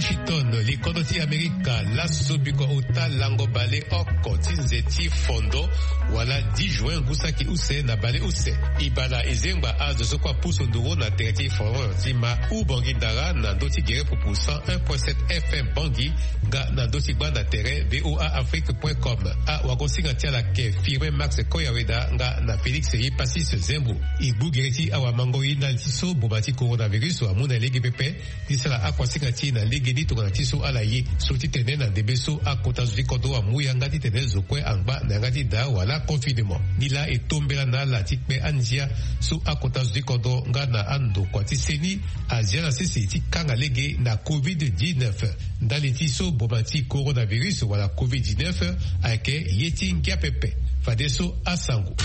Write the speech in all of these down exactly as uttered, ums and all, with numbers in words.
Washington, likodoti Amerika, la sobiko uta lango bale oko, tinzeti fondo, wala dix juin gusaki use na bale use. Ibala ezengba azo sokwa puso nduro na tereti foron, tima u bangi dara na doti gere pupu cent un point sept F M bangi, ga na doti banda tere V O A Afrique point com. A wakosinga tia la ke firme Max Koyaweda, nga na Félix yi Pasis Zembu. Ibu gereti awa mangoi na tiso bobati coronavirus wa muna lege pepe, disala akwasinga ti na lege ni tokana tiso ala ye, soti tene na debeso akota zuzi kodo wa muya ngati tene zokwe angba na ngati da wala confinement. Nila etombela na la tikpe anzia su akota zuzi kodo nga na ando kwa tiseni azia na sisi ti kanga lege na covid dix-neuf. Ndali tiso bobati coronavirus wala covid dix-neuf ake yeti nkia pepe. Fadeso asango.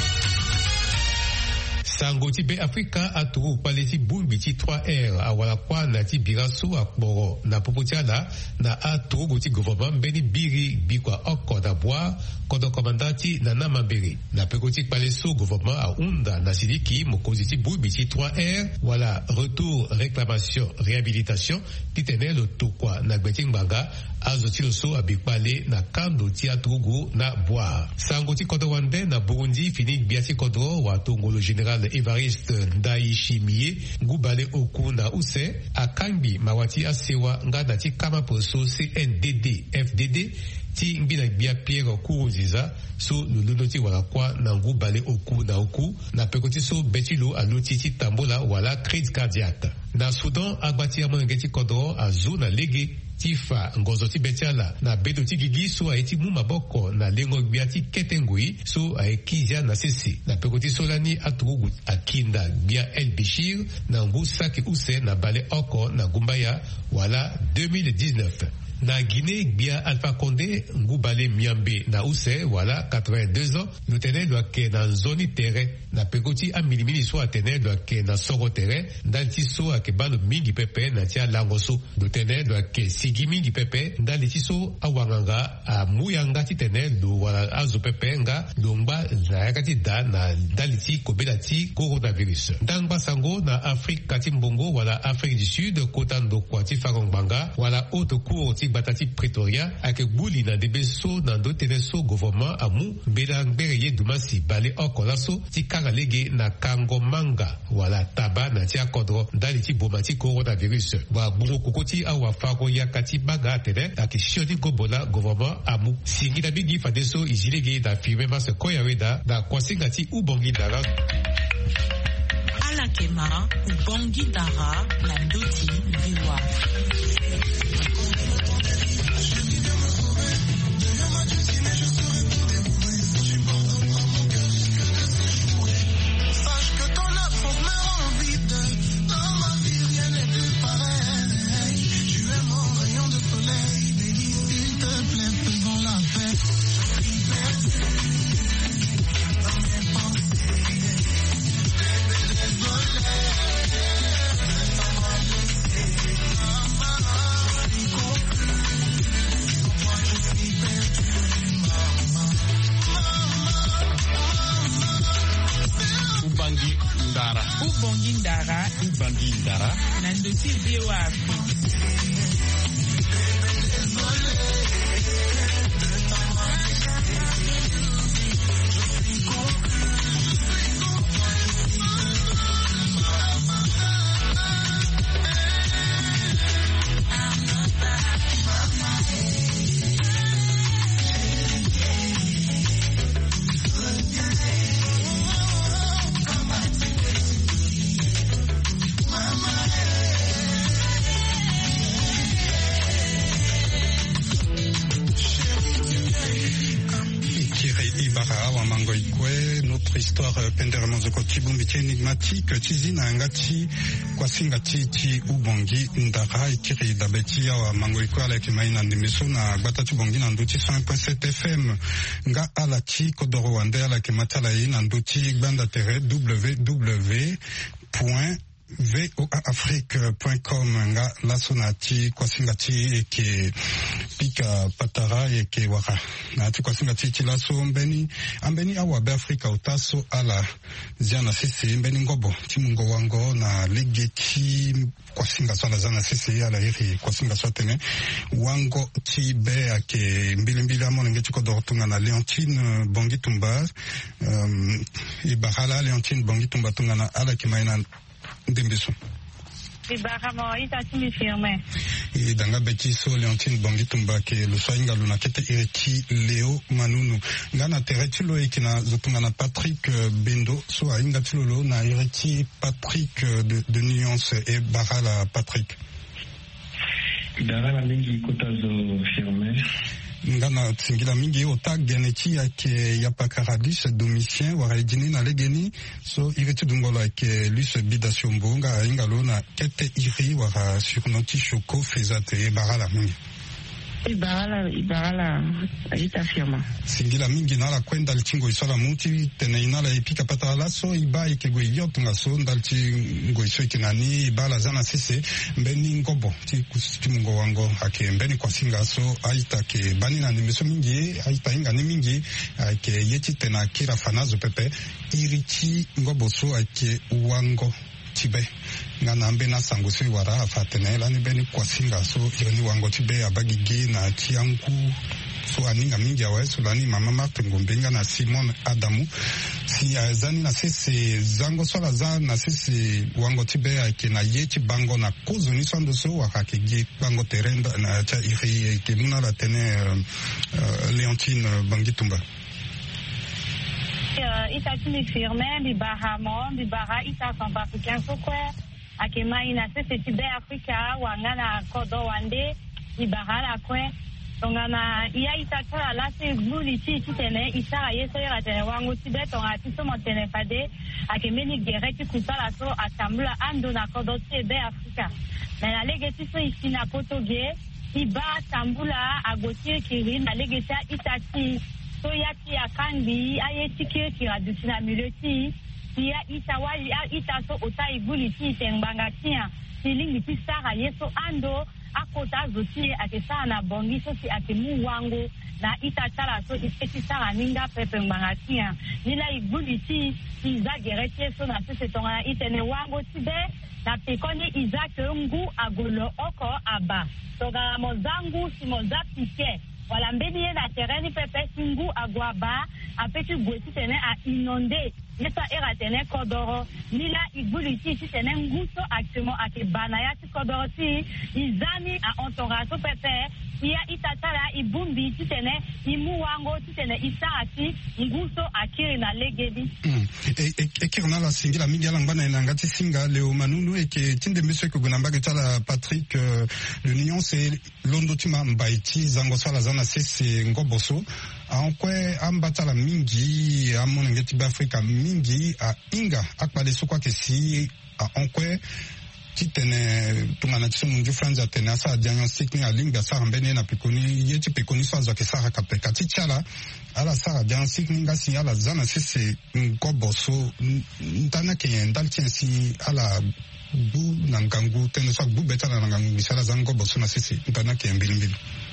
Sango ti be Afrika aturu paleti bumbi ti trois R awala kwa na ti biraso akboro na popotiala na aturu ti gouvernement beni biri bikwa oko na bois kodo komandati na namambere na pekoti paleso gouvernement a unda na sidiki mokozi ti bumbi ti trois R wala retour réclamation réhabilitation ti tenelo tokwa na gbeting banga azo ti loso abikpale na kando ti aturu na bois. Sango ti kodo wande na Burundi fini biati kodo wa tongolo général Evariste Ndayishimiye ngubale oku na use akambi mawati asewa ngada ti kama poso C N D D F D D ti mbina bia Pierre Kourouziza so luluno ti wala kwa na ngubale oku na oku na pekoti so betilo aluti ti tambola wala crise cardiaque. Na Soudan agbati amangeti kodro azu na lege tifa ngozo ti betiala na bedo ti gigi so aeti mu maboko na lengo bia ti ketengui so aekizia na sisi na pekoti solani atugu akinda bia El Bishir na ngu saki use na bale oko na gumbaya wala deux mille dix-neuf. Na Guinée, bia Alpha Condé, ngubale miambe na use wala quatre-vingt-deux ans, nous tenons doit que dans zone terrain, na pekoti a milimini so atene doit que na soro terrain, dans tiso a ke balo mingi pepe na tia langoso, nous tenons doit que sigi mingi pepe, dans les tiso a wanganga a muyanga ti tene do wala azo pepe nga, lomba na yakati da na daliti kobelati coronavirus. Dans basango na Afrique katimbongo wala Afrique du Sud, kotando kwa ti farongbanga, wala haute cour ti batati Pretoria ake buli na debeso na do teneso gouvernement amu bela ngbere dumasi bale okolaso ti kanga lege na kango manga wala taba na ti akodro ndali ti bomati coronavirus wa bungo kokoti awa fako ya kati baga tene ake shioni gobola gouvernement amu singi na bigi fadeso izilege na firme mas Koyaweda na kwasinga ti ubongi dara Alakema ubongi dara na ndoti biwa. Ubongindara, Ubangindara, Nando Silvio Afrique. Notre histoire penderement zoko tibumbi énigmatique tizina ngati kwasinga titi ubongi ndara ikiri dabeti ya wa mango ikwala kimaina ndimiso na gbata tibongi na nduti cent un point sept F M nga alati kodoro wande ala kimatala ina nduti gbanda tere www point v o a afrique point com nga lasonati kwasingati ke pika patara yeke waka na ti kwa singa titi laso mbeni ambeni awa be Afrika utaso ala ziana sisi mbeni ngobo ti mungo wango na legeti kwa singa swala zana sisi ala iri kwa singa swatene wango ti be ake mbili mbili amo nge chiko dortunga na Leontine Bongitumba um, ibahala Leontine Bongitumba tunga na ala kimaina ndembeso Ibaramo itatimi firme. E danga beki so Leontine Bongitumba ke lusainga luna kete ireki Leo Manunu. Ngana tereti lo ekina zotunga na Patrick Bendo so ainga tilolo na ireki Patrick de, de Nuance e Barala Patrick. Barala mingi kotazo firme. Ngana tsingila mingi ota geneti yake yapakaradis Domitien waraidini na legeni so ireti dungola yake lus bidasio nga ingalo na kete iri wara surnoti shoko fezate barala mingi Ibarala Ibarala ita firma singila mingi nala kwenda lichingo isola muti tene inala ipika patala so iba ikego yotunga so ndalchi ngoiso ikinani ibala zana sise mbeni ngobo ti kustimungo wango ake mbeni kwa singa so aita ke bani na nimeso mingi aita inga ni mingi ake yeti tena kira fanazo pepe irichi ngobo so ake wango tibe ngana mbe na sangusi wara afatene lani beni kwa singa so irani wango tibe abagige na tianku so aninga mingi awe so lani mama Martin Ngombenga na Simon Adamu si azani na sisi zango sola za na sisi wango tibe ake na yeti bango na kozo ni sondo so wakakige bango terenda na cha iri ke muna la tene uh, uh, Leontine Bongitumba itatimi firme bibaramo bibara ita Centre Africain sokwe akema ina sese tibe Afrika wangana kodo wande ibara kwe tongana iya itatala lase gluli ti tene isara yeso yera tene wango tibe tonga tiso motene fade akemeni gereti kusala so atambula ando na kodo tibe Afrika na la legeti so isina potoge iba tambula agotie kiri na legeti itati so yati akangi ayetike kiradusina mileti ya itawaji itaso otai guli ti tembanga tia silingi ti sara yeso ando akota zoti akesa na bongi so si akemu wango na itatala so ipeti sara ninga pepe mbanga tia nila iguli ti izagerete so na sese tonga itene wango tibe na pekoni izake ngu agolo oko aba toga mozangu si mozapike wala mbeni ye na tereni pepe singu agwaba apeti gweti tene a inonde neta era tene kodoro nila iguli ti si tene nguso actuellement ake banaya ti kodoro ti izani a ontorato pepe iya itatala ibumbi ti tene imu wango ti tene isara ti nguso akiri na legedi mm. e, e, e kirna la singila mingi ala ngana ina ngati singa Leo Manunu eke tinde mbese ko gunambage tala Patrick uh, le nion c'est londo tima mbaiti zango sala zana sese ngoboso ankwe ambatala mingi amona ngeti ba Afrika mingi a inga akpale sokwa ke si a onkwe titene tungana tiso munju franza tene asa diagnostic ni alinga sa mbene na pikoni yeti pikoni so azake sa kapeka tichala ala sa diagnostic ni ngasi ala zana sese ngoboso ntana ke ndalchensi ala bu nangangu tene so bu betala nangangu misala zango boso na sese ntana ke mbili mbili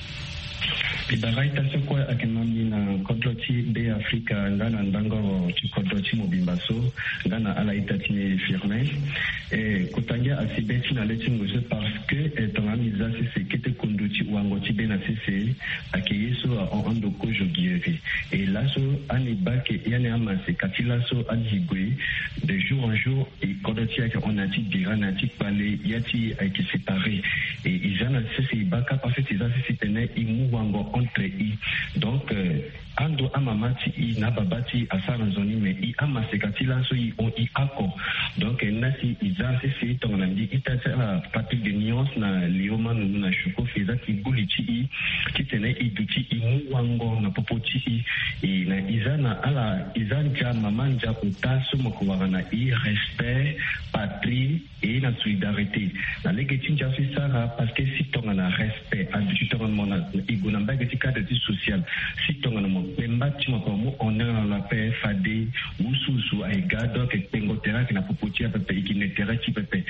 Ibarai tasoko akemami na kodloti be Afrika ngana ndango chikodloti mobimbaso ngana ala itati firme et kotangia asibeti na leti ngose parce que etamamiza sese kete konduti wangoti be na sese akeyeso en andoko jogieri et laso anibake yane amase katilaso adjigwe de jour en jour et kodloti ake onati diranati pale yati ake séparé et izana sese ibaka parce que izana sese tene imu wango entre i donc euh, ando amamati i na babati asara zoni me i amasekatila so i on i ako donc nasi izase se tonandi itata la Patrick de Nuance na Leo Manunu na Shoko feza ki bulichi i kitene i duti i muwango na popoti i i na izana ala izanja mamanja utaso mokuwana i respect patrie et la solidarité na legeti jafi sara parce que si tongana respect habitude tongana igonamba geti cadre social si tongana mo pemba timo ko on a la paix fade ususu ai gado ke pengotera ke na popotia pepe ikinetera ti pepe na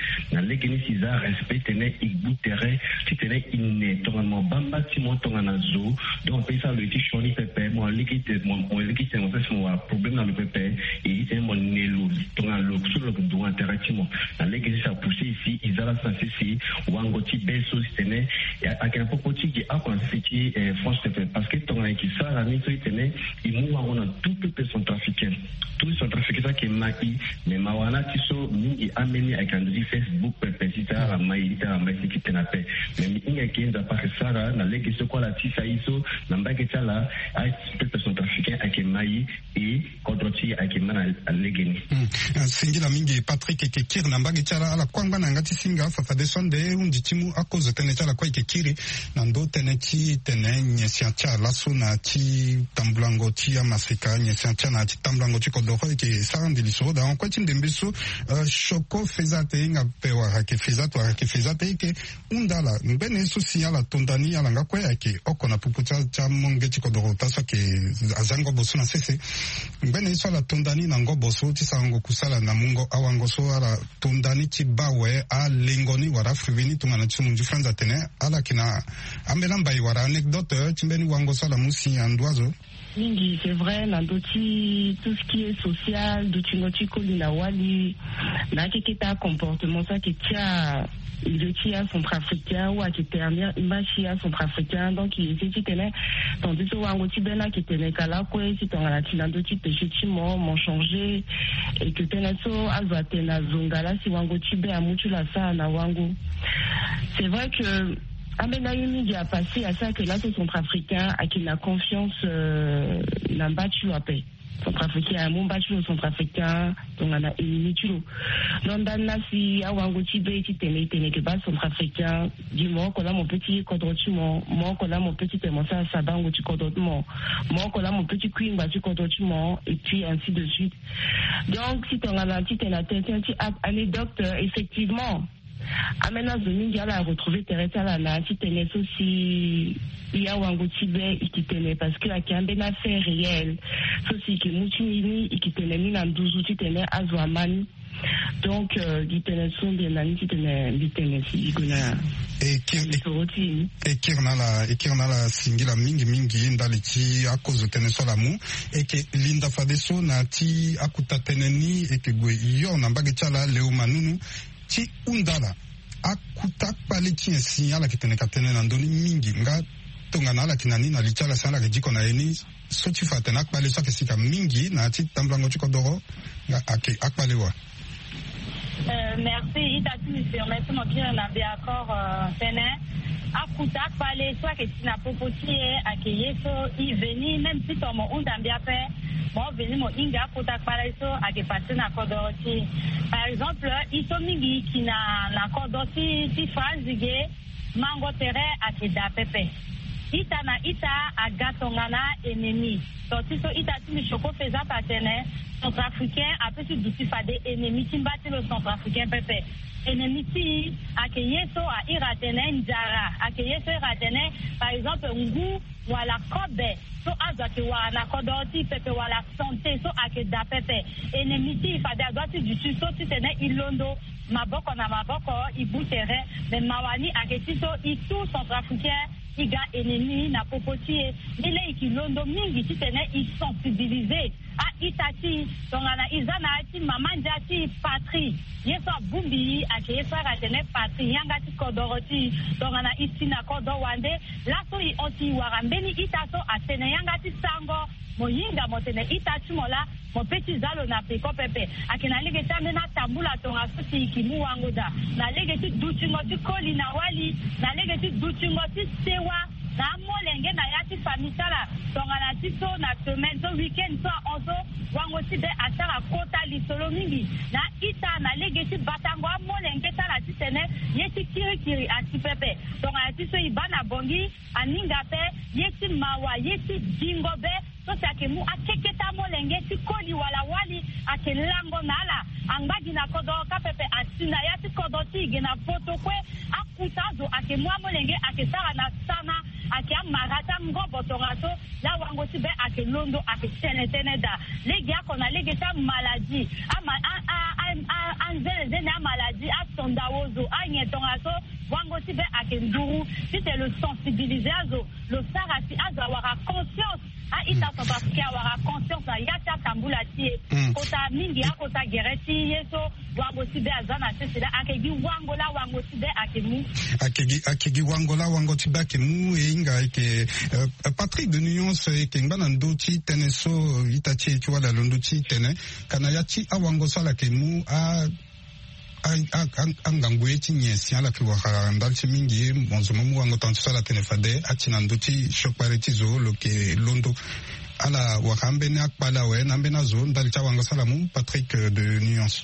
légeni siza respect tene igbutere ti tene ine tonga bamba ti mo tonga na zo donc pesa le ti shoni pepe mo likite mo mo likite mo pesa mo problème na le pepe et il est mon nelo tonga lo sur le do interactimo na légeni ça pousser ici izala ça c'est wango ti beso tene a que popo ti ki a kon fiti France T V parce que tonga ki ça la ni so tene imu wango na tout peuple sont trafiqués tous sont trafiqués ça qui mai mais mawana ti so mingi ameni a kan di Facebook pepe si ça la mai ta mai ki tena pe mais inga kinza pa sara na legi so kwa la ti sa iso na mbake tala a peuple sont trafiqués a ke mai et kodroti a ke mana legeni singila mingi Patrick ke kir na mbake tala ala kwanga na ngati singa fa fa de sonde undi timu akozo tene tala kwa ke kiri na ndo tene ti tene nyesiantia la sona ti tamblango ti ya masika nyesiantia na ti tamblango ti kodoro ke sarandi liso da kwa ti ndembeso shoko fezate nga pewa ke fezate wa ke fezate ke undala mbene so siala tondani ala ngakwe yake okona puputa cha monge ti kodoro tasa ke azango boso na sese mbene so la tondani na ngo boso ti sango kusala na mungo awango so ala tondani ti bawe a lengoni wara frivini tunga na tsumunju franza tene ala kina ambela mbai wara anecdote ti mbeni wango so la musi andwazo mingi c'est vrai na ndoti tout ce qui est social do chingoti kolina wali na kikita comportement ça qui tient le tia centrafricain ou à qui termine imachia centrafricain donc il était qui tenait tandis que wango ti bena qui tenait kala ko si ton la tina ndoti péché ti mo mon changer et que tenait so azwa tena zongala si wango ti be amutu la sa na wango c'est vrai que Amena Yumi a passé à ça que là c'est centrafricain à qui la confiance euh, n'a battu à paix. Centrafricain a mon battu au centrafricain donc on a éliminé tout. Donc dans la si à Wango Tibé qui tenait tenait que bas centrafricain du moment qu'on a mon petit quadrotumon, moi qu'on a mon petit émotion ça bango tu quadrotumon, moi qu'on a mon petit queen bah tu quadrotumon et puis ainsi de suite. Donc si ton a la petite la tête un petit anecdote effectivement. Amena Zoningi a retrouvé Teresa Lana, qui tenait aussi, il y a Wango Tibé qui tenait parce que la Kambena fait réel, ceci qui moutinini et qui tenait ni Nandouzou, qui tenait Azwaman. Donc, qui tenait son de l'année, qui tenait, qui tenait, qui tenait. Et qui en a la, et qui en a la singila mingi mingi ndaliti à cause de tennis lamu et que Linda Fadeso na ti akuta teneni et que gwe yo na mbagechala leo manunu ti undala akuta pale ti signala ki teneka tene na ndoni mingi nga tonga na la kinani na lichala sana ke jiko na eni so ti fatena pale so ke sika mingi na ti tamblango ti kodoro nga ake akpale wa Euh, merci, Itati, monsieur. Merci, mon bien, on a bien accord, euh, Sénat. Akuta, parler, soit que tu n'as pas potié, à que yeso, y venir, même si ton mot, on t'a bien fait, bon, venir, mon inga, akuta, parler, so, à que passer na kodoroti. Par exemple, iso mingi, qui n'a, na kodoroti, si phrase, dige, mango tere, à que da pepe. Ita na ita, à gatongana, ennemi. Donc, si so, ita, si mi choko faisant patene, centrafricain a peut se douter des ennemis qui battent le centrafricain pépé. Ennemis qui a que yeso a iratene njara, a que yeso iratene par exemple ngu wala kobe, so aza ke wana kodoti pépé wala santé so a que da pépé. Ennemis qui fa da doiti du so si tene ilondo maboko na maboko ibutere mais mawani a que so i tout centrafricain iga ennemi na popotie ile ikilondo mingi ti tene i sensibiliser a itati tongana izana ati mamanja ti patrie yeso bumbi ake yeso ratene patrie yanga ti kodoroti tongana isina kodo wande laso i oti warambeni itaso atene yanga ti sango moyinga motene itati mola mo petit zalo na peko pepe akina lege tamena tambula tonga susi kimu wangoda na lege ti dutingo ti koli na wali na lege ti dutingo ti sewa na molenge na yati famisala tonga na ti so na semaine so weekend so onso wango ti de atara kota lisolo mingi na ita na lege ti batango molenge tala ti tene yeti kiri kiri ati pepe tonga na ti so ibana bongi aninga pe yeti mawa yeti dingo be so take mu akeketa molenge ti koli wala wali ake lango nala angbaji na kodo ka pepe asina yati kodo ti gena poto kwe akutazo ake mu molenge ake sara na sana ake amarata ngobo tongaso la wango ti be ake londo ake tene tene da legi akona legi ta maladie ama a a anzele na maladie a sondawozo a nyetongaso wango tibe akenduru si c'est le sensibiliser azo le sarati azo avoir conscience a ita South Africa avoir conscience na yata kambula tie kota mingi ya kota gereti yeso wango tibe azana sesela akegi wango la wango tibe akemu akegi akegi wango la wango tibe akemu inga ike Patrick de Nuance ike ngana ndoti teneso itachi chwa la londochi tene kana yachi awango sala kemu a angangwe chinyesi ala kiwaka ndalchi mingi monzomo muwango tantusala tenefade achina nduti shokpareti zo loke londo ala wakambe ne akpala we nambe na zo ndalcha wango salamu Patrick de Nuance.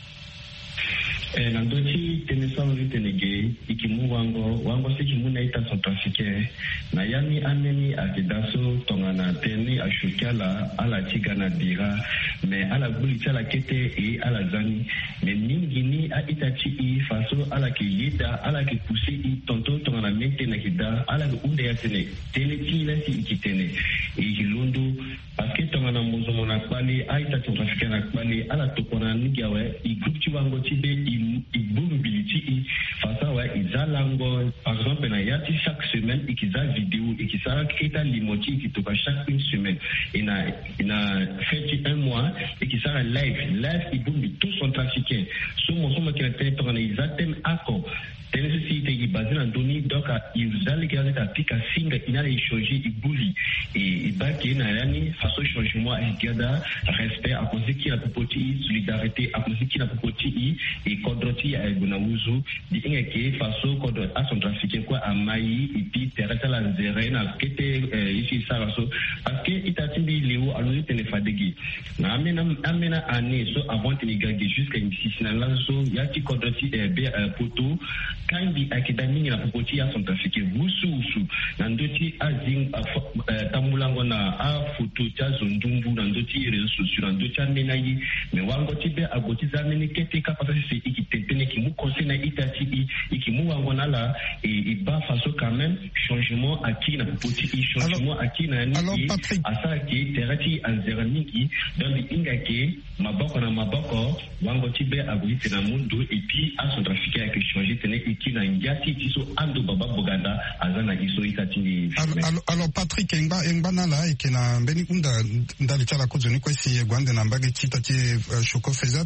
Eh, na ndoti tenesa uri tenege ikimu wango wango se kimu na ita Centrafricain na yami ameni akidaso tongana teni ashukala ala tiga na bira me ala bulita la kete e ala zani me ningini a ita chi i faso ala ki yida ala ki pousse i tonto tongana mente na kida ala ki unde ya tene tene ti la si ikitene e hilondo parce que tongana mozo mona kwali a ita Centrafricain na kwali ala tokona nigawe i groupe chi wango chi be i mobility face à Izalango par exemple na yati chaque semaine ikiza vidéo ikisa kita limoti ikitoka chaque une semaine et na na fait un mois ikisa live live ibumbi tous sont trafiqués so mo so mo kila tene tona izatem ako tene société qui basée dans doni donc izali kila ta pika singa ina échanger ibuli et ibaki na yani façon changement ikada respect à cause qui la popoti solidarité à cause qui la popoti et kodroti a gunauzu di ingeke façon kodro a son trafiqué quoi à mai et puis teresa la zere na kete ici ça so parce que itatimbi leo alors téléphadegi na amena amena année so avant tenigagi jusqu'à une six na la so yati kodroti e be poto kandi akidamini na popoti a son trafiqué wusu wusu na ndoti azing tamulango na a photo cha zondumbu na ndoti réseaux sociaux na ndoti amena yi me wango tibe agoti zameni kete kapata c'est ikitentene ki mu conseil na itati ikimu wango na la et ba façon quand même changement aki na popoti changement aki na ni asa ki terati anzeraniki dans ingake maboko na maboko wango tibe agoti na mundu et puis a son trafiqué avec changer tene iki na ngati tiso ando baba boganda azana iso itati ni alors alors Patrick engba engba na la ikena mbeni unda ndali chala kozoni kwesi gwande na mbage chitati shoko fezat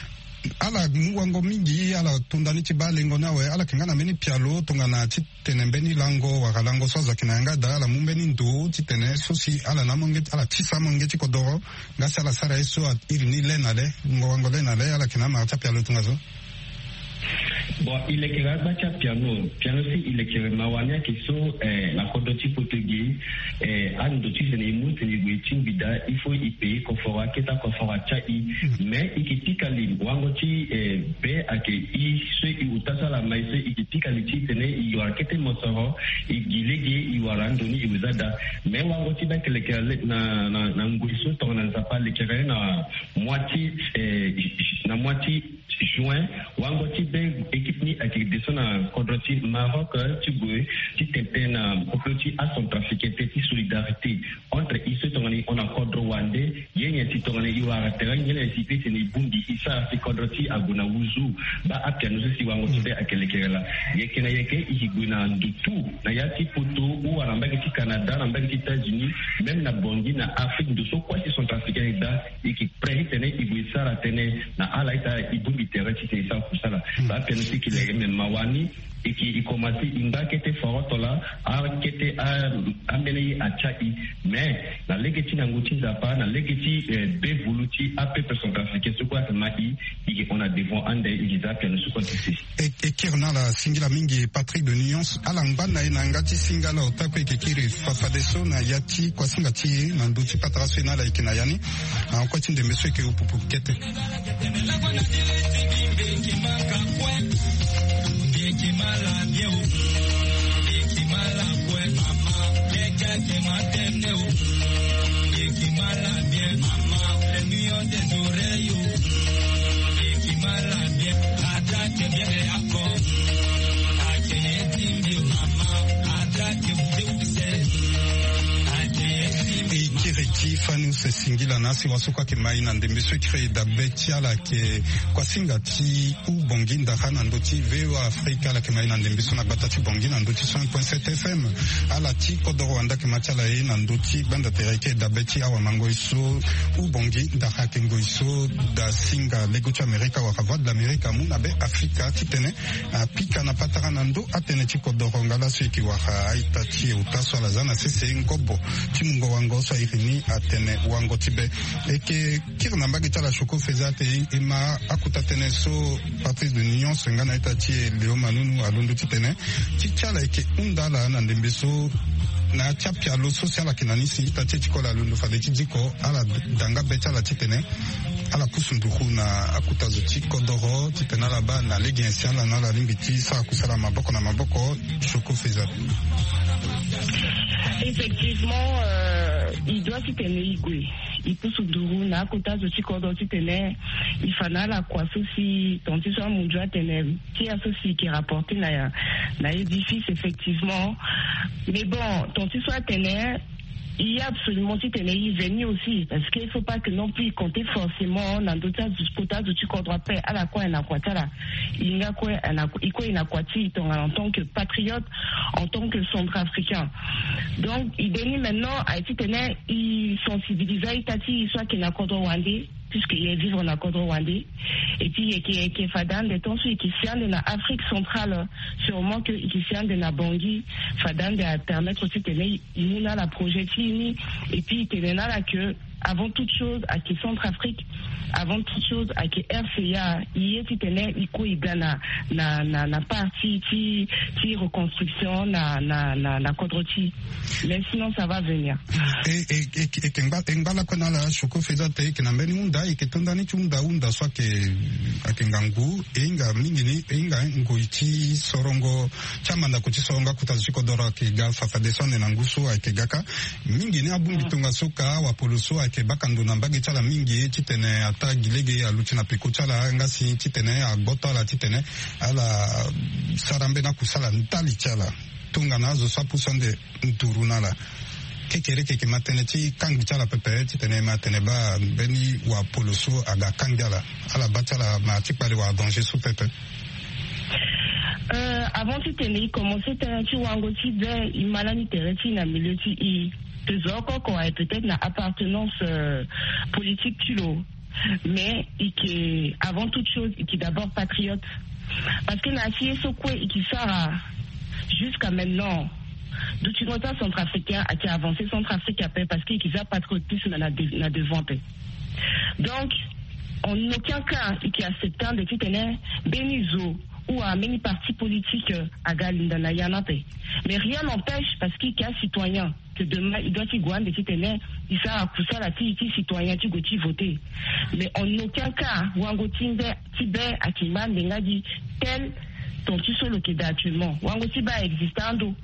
ala muwango mingi ala tundani chibalengo nawe ala kingana meni pialo tungana chitene mbeni lango wakalango soza kinanga da ala mumbeni ndu chitene sosi ala namonge ala chisa monge chikodoro ngasi ala sara eso iri ni lenale mwango lenale ala kinama acha pialo tungazo. Bon, il est que bacha piano, piano si il est que mawania qui sont la kodoti portugais, an doti je ne mute ni gwetin bida, il faut y payer confort keta confort chai, mais ikitikali wangoti be ake i se i utasa la maise ikitikali ti tene i wakete mosoro i gilege i warandoni i uzada, mais wangoti ba kele kele na na na ngwiso to na zapa le kere na moitié na moitié juin wangoti be équipe ni avec des zones en Kodroti Maroc Tiboué qui t'empêche à compléter à son trafic petit solidarité entre ici tongani on a Kodro Wande yenya ti tongani iwa terrain yenya ti pete ni bundi isa ti Kodroti aguna wuzu ba apia nous si wango tibe akelekela yekena yeke iguna ndutu na yati poto ou arambaki ti Canada arambaki ti États-Unis même na Bongi na Afrique de so quoi si son trafic da et qui prête tene ibisara tene na alaita ibundi terrain ti ça pour ça là ba apia nous qui les même mawani et qui commence inga kete forotola a kete a amene a chai mais na legeti na nguti zapa na legeti be voluti a pe person africain ce quoi mai et on a devant ande iza que nous sommes ici et kirna la singila mingi Patrick de Nuance alamba na ngati singala otako ikikiri fafadeso na yati kwa singati na nduti patraso na la ikina yani en quoi tinde monsieur que pour pour kete Mala bien qui mala pues maman qui m'attend qui mala bien maman les millions des oreilles qui mala bien attaque bien encore attaque bien maman attaque bien c'est ti fanu se singila nasi wasuka ke mai na ndembeso créé da betiala ke kwa singa ti u bongi ndaha na ndoti veo Afrika la ke mai na ndembeso na bata ti bongi na ndoti cent point sept F M ala ti kodoro wanda ke machala e na ndoti banda tereke da beti awa mangoiso u bongi ndaha ke ngoiso da singa lego ti Amerika wa voix de l'Amérique muna be Afrika ti tene pika na patara na ndo atene ti kodoro ngala so ki wa aita ti utaso la zana sese ngobo ti mungo wango so irini atene wango tibe eke kirna mbagi tala shoko fezate ima akuta tene so Patrice de Nyon sengana ita ti Leo Manunu alondo ti tene ti tala eke undala na ndembeso na chapia lo social kinani si ita ti kola londo fa de ti diko ala danga betala ti tene ala kusunduku na akuta zuti kodoro ti tene la ba na legi ancienne na la limbiti sa kusala maboko na maboko shoko fezate. Effectivement, euh, il doit s'y tenir igwe. Il peut se dourou na kota zo ti kodo ti tene il fana la kwa sosi tonti so mon doit tene qui a sosi qui rapporté na na édifice effectivement. Mais bon, tonti so tene il y a absolument si tene il venu aussi parce qu'il faut pas que non plus compter forcément dans d'autres quotas de tu droit paix à la quoi na kwatala il y a quoi na iko ina kwati en tant que patriote en tant que centrafricain. Donc il dénie maintenant à ti tene il sensibilisa itati soit qu'il na kodro wandi puisqu'il est vivre na kodro wandi et puis qui qui fadan de temps qui sient de la Afrique centrale sûrement que qui sient de la Bangui fadan de permettre aussi tene il a la projet et puis il est là que avant toute chose à qui Centrafrique avant toute chose à qui R C A il est tene iko igana na na na partie ti ti reconstruction na na na na kodroti mais sinon ça va venir et et et kengba engala kona la shoko fezate ke na mbeni unda e ke tondani tunda unda so ke akengangu enga mingini enga ngoiti sorongo chamanda kuti soronga kutazi kodora ke gafa fadesone na nguso ake gaka mingini abumbi tunga soka wa poloso ake bakando na mbage chala mingi titene ata gilege alutina piko chala ngasi titene agbota la titene ala sarambe na kusala ntali chala tunga nazo sapu sonde nturuna la kekere keke matene ti kangi chala pepe titene matene ba beni wa poloso aga kangala ala batala ma tipale wa danger sous pepe. Euh, avant tu tenais commencé tu wango ti be imalani tereti na milieu ti i tezoko ko a peut-être na appartenance euh, politique tulo mais qui avant toute chose qui d'abord patriote parce que na si so quoi qui sera jusqu'à maintenant d'où tu notes centrafricain a qui avancé centrafrique après parce qu'il y a patriotisme na na devant paix. Donc en aucun cas qui acceptant de tenir Benizo ou à many partis politiques à Galinda Yanape. Mais rien n'empêche, parce qu'il y a citoyen, que demain, il doit y gouan de tenir, il s'est poussé à la titi citoyen, tu goûtes voter. Mais en aucun cas, Wango Timbe, Tibet, Akiman, Bengadi, tel, ton tu solo qui est actuellement. Wango Tiba existando.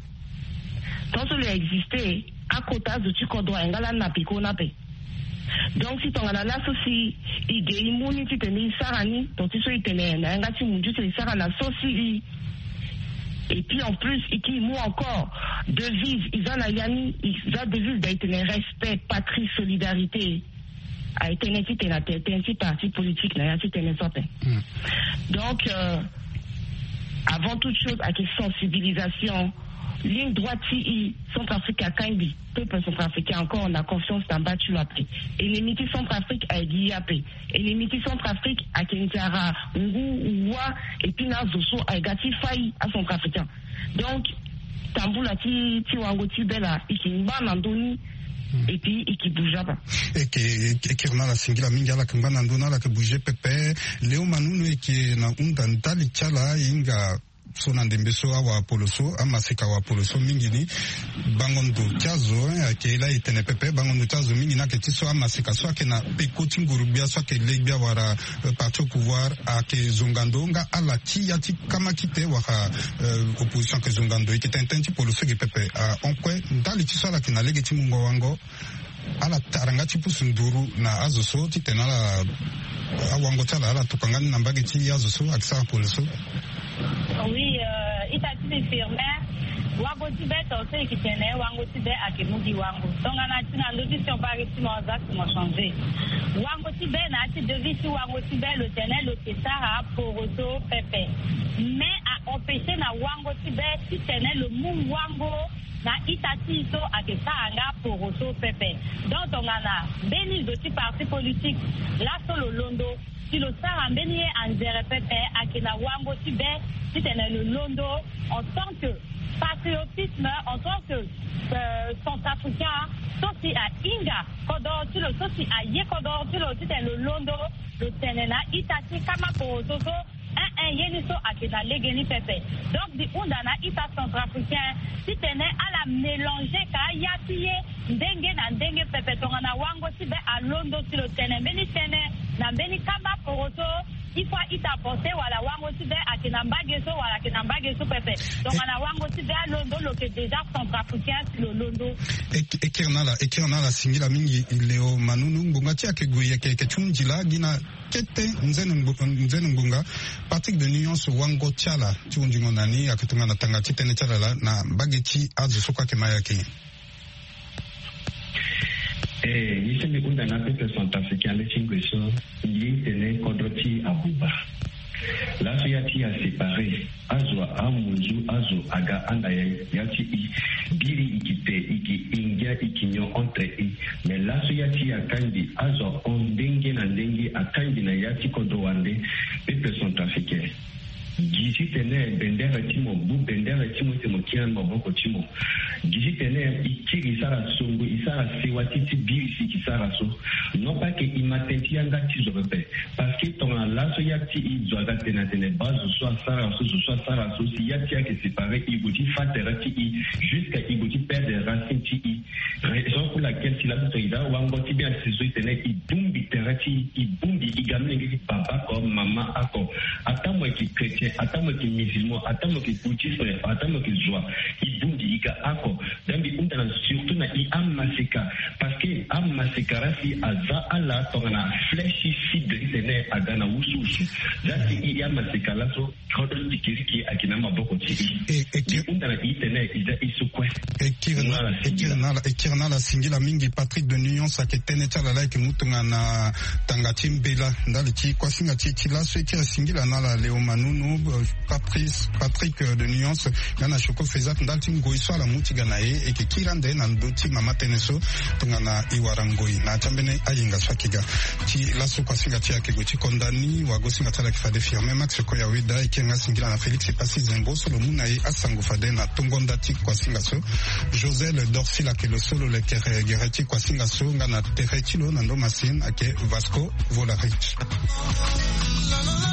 Ton solo existé, à côté de tu qu'on doit, Ngala Napiko Nape. Donc si ton ananas aussi il gagne mouni tu tenais sarani donc tu sais tenais na ngati munju tu sarana sosi et puis en plus il qui mou encore devise ils en a yani ils a devise d'être respect patrie solidarité a été né qui na tête un petit parti politique na ya tu tenais sorte. Donc euh, avant toute chose à qui sensibilisation ligne droite I Centrafrique à Kandi peuple centrafricain encore on a confiance dans battu la paix ennemi Centrafrique à Guiapé ennemi Centrafrique à Kentara Ngu Oua et puis Nazoso à Gati Faï à Centrafricain donc Tamboula ti ti Wangoti Bella Ikimba Nandoni et puis qui bouge pas et qui qui rena la singila mingi ala kimba Nandona la que bouger pepe Leo Manunu et qui na unda ndali chala inga so na ndembeso awa poloso amasika wa poloso mingini bangondo chazo ke la itene pepe bangondo chazo mingi na ke tiso amasika so ke na peko tingurubia so ke legbia wara parti au pouvoir a ke zongandonga ala ti yati kama kite wa uh, opposition ke zongando ke tententi poloso ke pepe uh, onkwe ndali tiso la ke na lege timungo wango ala taranga tipu sunduru na azoso titenala awango tala ala tukangani na mbagi ti azoso akisa poloso. Oui, euh, il t'a dit infirmière. wango tibe tose kitene wango tibe akemugi wango tonga na tina ndoti si on parle si mon exactement changé wango tibe na ti devisi wango tibe le tenel le tesara poroso pepe mais a empêché na wango tibe si tenel le mou wango na itati so akesanga poroso pepe donc tonga na beni doti parti politique la solo londo si le sara beni en zere pepe akena wango tibe si tenel le londo en tant que patriotisme en tant que euh, centrafricain, aussi à Inga, Kodor, tu le aussi à Yekodor, tu le aussi le Londo, le Tenena, Itati, Kamako, Soso, un un Yeniso à Keda Legeni Pepe. Donc, di Undana, Ita centrafricain, si tenait à la mélanger, car Yatiye, Dengue, na Dengue Pepe, Tongana Wango, si be à Londo, si le Tene, Beni Tene, na Beni Kamba Poroso, il faut y t'apporter wala wango tibe akinambageso wala kinambageso pepe donc ana wango tibe a londo lo que déjà centrafricain le londo ekirnala ekirnala singila mingi leo manunu ngungati akeguye ke kechunjila gina kete nzenu nzenu ngunga Patrick de nuance wango tiala chunjingo nani akitunga na tangati tene chala na bagechi azu soka kemaya ke Eh, ici, me kunda na peuple centrafricain, le chingueso, il tenait Kodroti Abuba. Là, ce yati a séparé, Azo Amunzu, Azo Aga Andaya, yati i, Biri Ikite, Iki India, Ikinyo, entre i. Mais là, ce yati a Kandi, Azo Ondengue Nandengue, a Kandi na yati Kodowande, peuple centrafricain. Gizi tene bendera timo bu bendera timo timo kian maboko timo gizi tene ikiri sara songo isara sewati tibisi kisara so non pas que imatenti anga tizo bebe parce que ton la so yati izoga tena tene bazo so sara so so sara so si yati a que séparé igoti fatera ti jusqu'à igoti perdre racine ti raison pour laquelle si la autoridad wango ti bien sizo tene ibumbi terati ibumbi igamne ngi papa comme maman ako atamo ki chrétien atamo ki musulman atamo ki bouddhiste atamo ki joie ibundi ika ako dambi undana surtout na i amaseka parce que amaseka rasi aza ala tongana flèche cible tene agana ususu zati i amaseka laso kodol dikiriki akina maboko ti e undana i tene iza isukwe ekirna ekirna la singila mingi Patrick de nuance aketene chala like mutunga na tangati mbela ndali ti kwasinga ti ti laso ekira singila na la Leo Manunu Patrice Patrick de nuance gana choko fezat ndalti ngoiso ala muti gana e eke kirande na ndoti mama teneso tungana iwarangoi na tambene ayinga swakiga ti laso kwasinga ti ake goti kondani wagosinga tala kifade firme max ko ya weda ikenga singila na Felix Pasi Zembo solo muna e asango fade na tongonda ti kwasinga so Josel Dorsila ke lo solo le kere gereti kwasinga so ngana tereti lo na ndo masin ake Vasco Volarich.